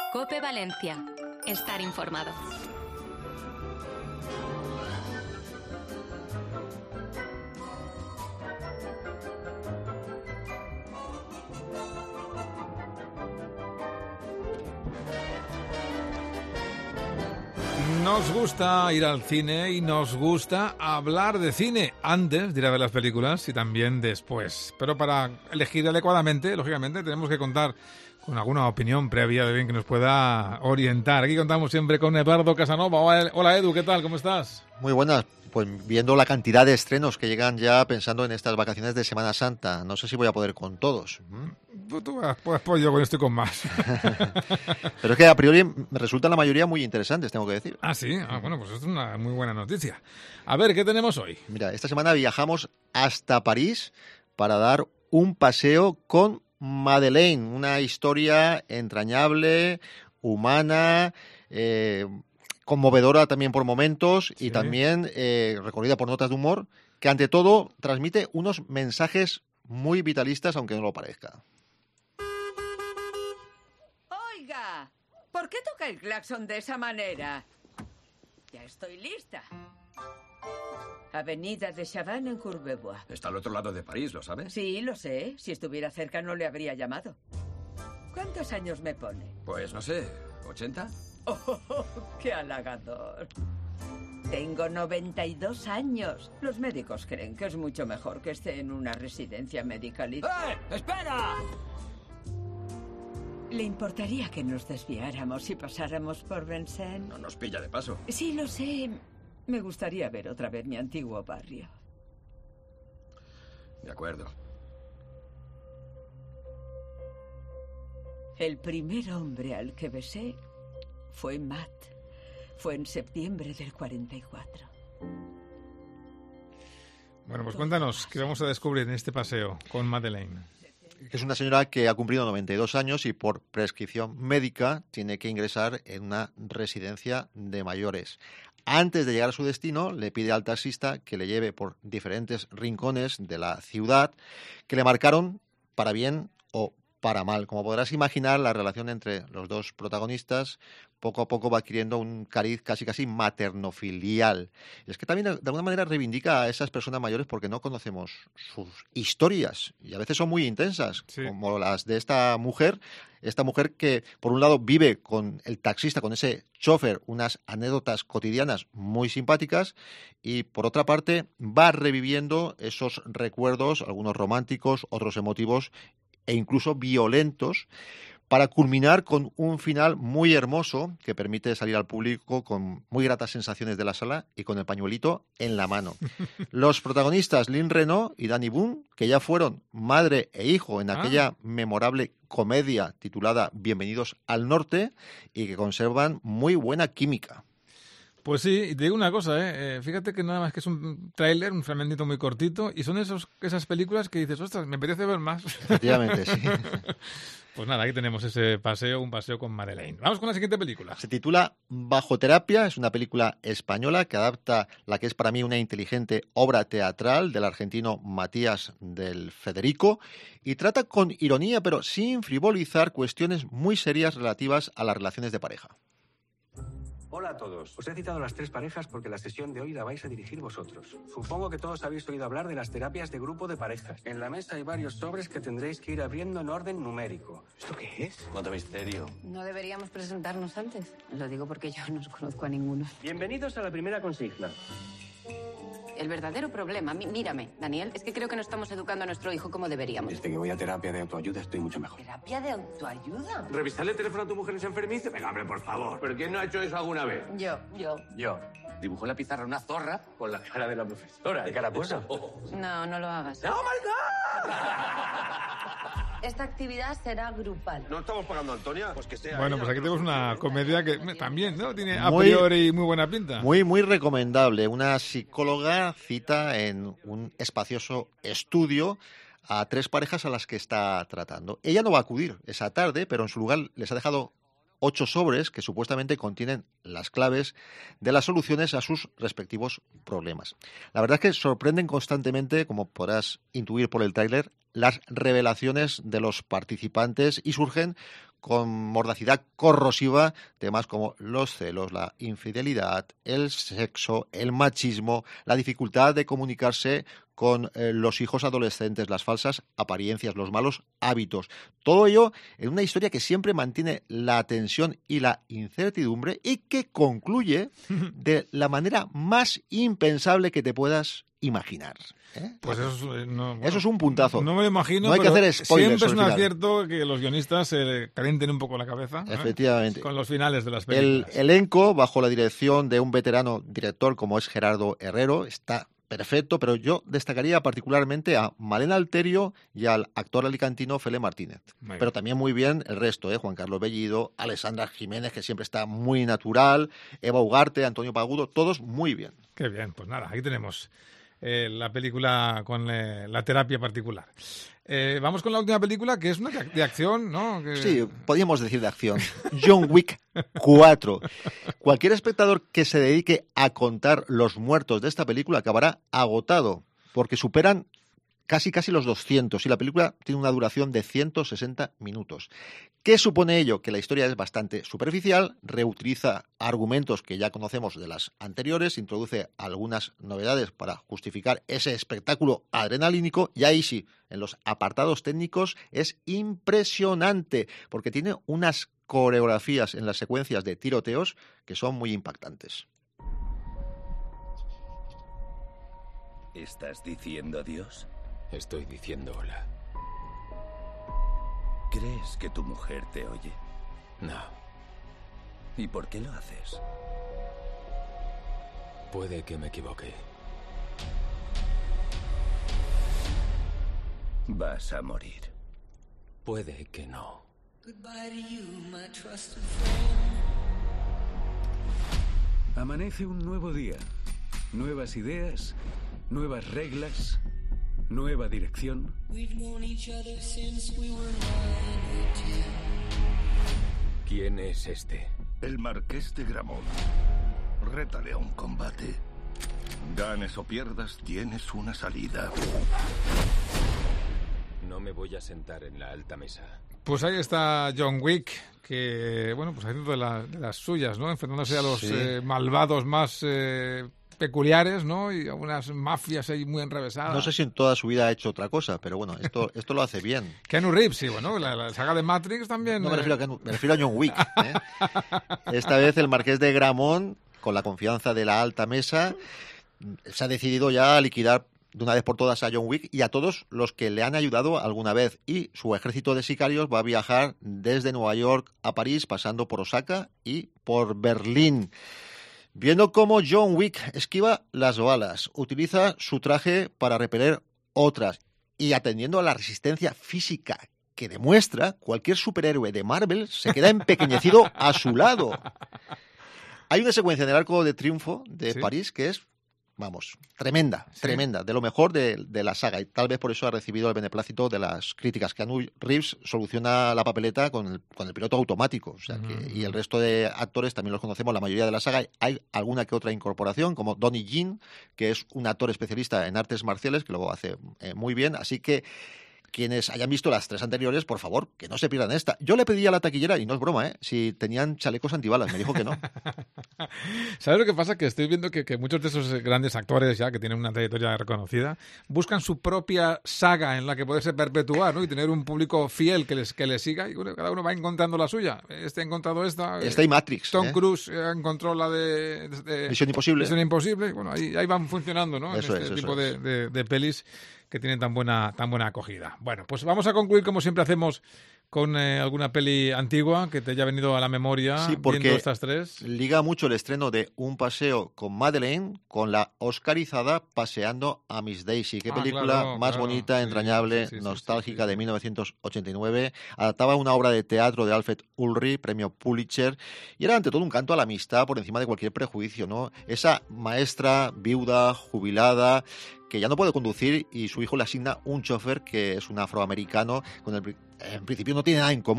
COPE Valencia. Estar informado. Nos gusta ir al cine y nos gusta hablar de cine antes de ir a ver las películas y también después. Pero para elegir adecuadamente, lógicamente, tenemos que contar con alguna opinión previa de bien que nos pueda orientar. Aquí contamos siempre con Eduardo Casanova. Hola Edu, ¿qué tal? ¿Cómo estás? Muy buenas. Pues viendo la cantidad de estrenos que llegan ya pensando en estas vacaciones de Semana Santa, no sé si voy a poder con todos. Pues yo con esto y con más. Pero es que a priori me resultan la mayoría muy interesantes, tengo que decir. Ah, sí. Bueno, pues es una muy buena noticia. A ver, ¿qué tenemos hoy? Mira, esta semana viajamos hasta París para dar un paseo con Madeleine, una historia entrañable, humana, conmovedora también por momentos y también recorrida por notas de humor, que ante todo transmite unos mensajes muy vitalistas, aunque no lo parezca. Oiga, ¿por qué toca el claxon de esa manera? Ya estoy lista. Avenida de Chavannes en Courbevoie. Está al otro lado de París, ¿lo sabes? Sí, lo sé. Si estuviera cerca no le habría llamado. ¿Cuántos años me pone? Pues no sé, ¿80? ¡Oh, qué halagador! Tengo 92 años. Los médicos creen que es mucho mejor que esté en una residencia medicalizada. ¡Espera! ¿Le importaría que nos desviáramos y pasáramos por Vincennes? No nos pilla de paso. Sí, lo sé. Me gustaría ver otra vez mi antiguo barrio. De acuerdo. El primer hombre al que besé fue Matt. Fue en septiembre del 44. Bueno, pues cuéntanos, ¿qué vamos a descubrir en este paseo con Madeleine? Es una señora que ha cumplido 92 años y por prescripción médica tiene que ingresar en una residencia de mayores. Antes de llegar a su destino, le pide al taxista que le lleve por diferentes rincones de la ciudad que le marcaron para bien o para mal. Como podrás imaginar, la relación entre los dos protagonistas poco a poco va adquiriendo un cariz casi maternofilial. Y es que también de alguna manera reivindica a esas personas mayores porque no conocemos sus historias y a veces son muy intensas, sí, como las de esta mujer que por un lado vive con el taxista, con ese chofer, unas anécdotas cotidianas muy simpáticas y por otra parte va reviviendo esos recuerdos, algunos románticos, otros emotivos e incluso violentos, para culminar con un final muy hermoso que permite salir al público con muy gratas sensaciones de la sala y con el pañuelito en la mano. Los protagonistas, Lynn Renaud y Danny Boone, que ya fueron madre e hijo en aquella memorable comedia titulada Bienvenidos al Norte y que conservan muy buena química. Pues sí, y te digo una cosa, fíjate que nada más que es un tráiler, un fragmentito muy cortito, y son esas películas que dices, ostras, me apetece ver más. Efectivamente, sí. Pues nada, aquí tenemos ese paseo, un paseo con Madeleine. Vamos con la siguiente película. Se titula Bajo terapia, es una película española que adapta la que es para mí una inteligente obra teatral del argentino Matías del Federico y trata con ironía, pero sin frivolizar, cuestiones muy serias relativas a las relaciones de pareja. Hola a todos. Os he citado a las tres parejas porque la sesión de hoy la vais a dirigir vosotros. Supongo que todos habéis oído hablar de las terapias de grupo de parejas. En la mesa hay varios sobres que tendréis que ir abriendo en orden numérico. ¿Esto qué es? ¿Cuánto misterio? ¿No deberíamos presentarnos antes? Lo digo porque yo no os conozco a ninguno. Bienvenidos a la primera consigna. El verdadero problema, mírame, Daniel, es que creo que no estamos educando a nuestro hijo como deberíamos. Desde que voy a terapia de autoayuda estoy mucho mejor. ¿Terapia de autoayuda? ¿Revisarle el teléfono a tu mujer en enfermiza? Venga, hombre, por favor. ¿Pero quién no ha hecho eso alguna vez? Yo. Dibujó en la pizarra una zorra con la cara de la profesora. ¿De cara puesta? No, no lo hagas. ¡Oh, my God! Esta actividad será grupal. ¿No estamos pagando a Antonia? Pues que sea. Bueno, ella, pues aquí tenemos una comedia que también, ¿no? Tiene a Muy- priori muy buena pinta. Muy recomendable. Una psicóloga cita en un espacioso estudio a tres parejas a las que está tratando. Ella no va a acudir esa tarde, pero en su lugar les ha dejado 8 sobres que supuestamente contienen las claves de las soluciones a sus respectivos problemas. La verdad es que sorprenden constantemente, como podrás intuir por el tráiler, las revelaciones de los participantes y surgen con mordacidad corrosiva temas como los celos, la infidelidad, el sexo, el machismo, la dificultad de comunicarse con los hijos adolescentes, las falsas apariencias, los malos hábitos. Todo ello en una historia que siempre mantiene la tensión y la incertidumbre y que concluye de la manera más impensable que te puedas imaginar. Pues eso, eso es un puntazo. No me lo imagino, no hay que hacer spoilers. Siempre es un acierto que los guionistas se calienten un poco la cabeza. Efectivamente. Con los finales de las películas. El elenco, bajo la dirección de un veterano director como es Gerardo Herrero, está perfecto, pero yo destacaría particularmente a Malena Alterio y al actor alicantino Fele Martínez. Pero también muy bien el resto, Juan Carlos Bellido, Alessandra Jiménez, que siempre está muy natural, Eva Ugarte, Antonio Pagudo, todos muy bien. Qué bien, pues nada, aquí tenemos la película con la terapia particular. Vamos con la última película, que es una de acción, ¿no? Sí, podríamos decir de acción. John Wick 4. Cualquier espectador que se dedique a contar los muertos de esta película acabará agotado, porque superan casi los 200 y la película tiene una duración de 160 minutos. ¿Qué supone ello? Que la historia es bastante superficial, reutiliza argumentos que ya conocemos de las anteriores, introduce algunas novedades para justificar ese espectáculo adrenalínico y ahí sí, en los apartados técnicos es impresionante porque tiene unas coreografías en las secuencias de tiroteos que son muy impactantes. ¿Estás diciendo adiós? Estoy diciendo hola. ¿Crees que tu mujer te oye? No. ¿Y por qué lo haces? Puede que me equivoque. Vas a morir. Puede que no. Amanece un nuevo día. Nuevas ideas, nuevas reglas, nueva dirección. ¿Quién es este? El Marqués de Gramont. Rétale a un combate. Ganes o pierdas, tienes una salida. No me voy a sentar en la alta mesa. Pues ahí está John Wick, que, bueno, pues haciendo de las suyas, ¿no? Enfrentándose a los malvados más peculiares, ¿no? Y algunas mafias ahí muy enrevesadas. No sé si en toda su vida ha hecho otra cosa, pero bueno, esto lo hace bien. Keanu Reeves, sí, bueno, la saga de Matrix también. No me refiero a John Wick. Esta vez el Marqués de Gramont, con la confianza de la alta mesa, se ha decidido ya a liquidar de una vez por todas a John Wick y a todos los que le han ayudado alguna vez. Y su ejército de sicarios va a viajar desde Nueva York a París, pasando por Osaka y por Berlín. Viendo cómo John Wick esquiva las balas, utiliza su traje para repeler otras y atendiendo a la resistencia física que demuestra, cualquier superhéroe de Marvel se queda empequeñecido a su lado. Hay una secuencia en el Arco de Triunfo de París que es, vamos, tremenda, de lo mejor de la saga. Y tal vez por eso ha recibido el beneplácito de las críticas. Keanu Reeves soluciona la papeleta con el piloto automático. O sea y el resto de actores también los conocemos, la mayoría de la saga. Hay alguna que otra incorporación, como Donnie Yen, que es un actor especialista en artes marciales, que lo hace muy bien. Así que quienes hayan visto las tres anteriores, por favor, que no se pierdan esta. Yo le pedí a la taquillera, y no es broma, si tenían chalecos antibalas. Me dijo que no. ¿Sabes lo que pasa? Que estoy viendo que muchos de esos grandes actores ya que tienen una trayectoria reconocida buscan su propia saga en la que poderse perpetuar, ¿no? Y tener un público fiel que les siga y bueno, cada uno va encontrando la suya. Este ha encontrado esta. Esta y Matrix. Tom Cruise encontró la de Misión Imposible. Misión Imposible. Bueno, ahí van funcionando, ¿no? Eso en este es, tipo de pelis que tienen tan buena acogida. Bueno, pues vamos a concluir como siempre hacemos con alguna peli antigua que te haya venido a la memoria viendo estas tres. Liga mucho el estreno de Un paseo con Madeleine con la oscarizada Paseando a Miss Daisy. Qué película más bonita, entrañable, nostálgica de 1989. Adaptaba una obra de teatro de Alfred Ulrich, premio Pulitzer, y era ante todo un canto a la amistad por encima de cualquier prejuicio, ¿no? Esa maestra viuda, jubilada, que ya no puede conducir y su hijo le asigna un chofer que es un afroamericano con el en principio no tiene nada en común,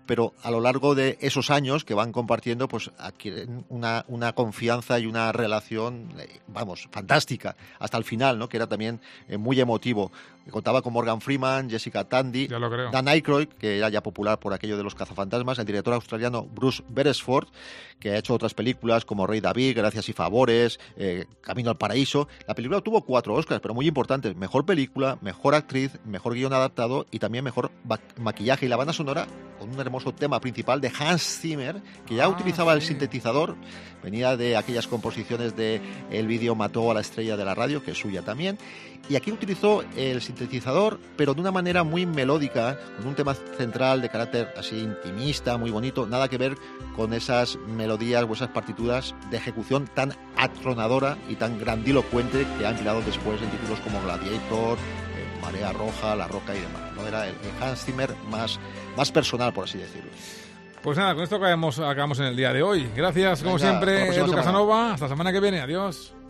pero a lo largo de esos años que van compartiendo, pues adquieren una confianza y una relación, fantástica, hasta el final, ¿no? Que era también muy emotivo. Contaba con Morgan Freeman, Jessica Tandy, Dan Aykroyd, que era ya popular por aquello de los cazafantasmas, el director australiano Bruce Beresford, que ha hecho otras películas como Rey David, Gracias y Favores, Camino al Paraíso. La película tuvo 4 Oscars, pero muy importantes: mejor película, mejor actriz, mejor guión adaptado y también mejor maquillaje. Y la banda sonora con un hermoso tema principal de Hans Zimmer, que ya utilizaba el sintetizador, venía de aquellas composiciones de el vídeo Mató a la estrella de la radio, que es suya también. Y aquí utilizó el sintetizador, pero de una manera muy melódica, con un tema central de carácter así intimista, muy bonito, nada que ver con esas melodías o esas partituras de ejecución tan atronadora y tan grandilocuente que han creado después en títulos como Gladiator, Marea Roja, La Roca y demás, ¿no? Era el Hans Zimmer más personal, por así decirlo. Pues nada, con esto acabamos en el día de hoy. Gracias, como siempre, Edu Casanova. Hasta la semana que viene. Adiós.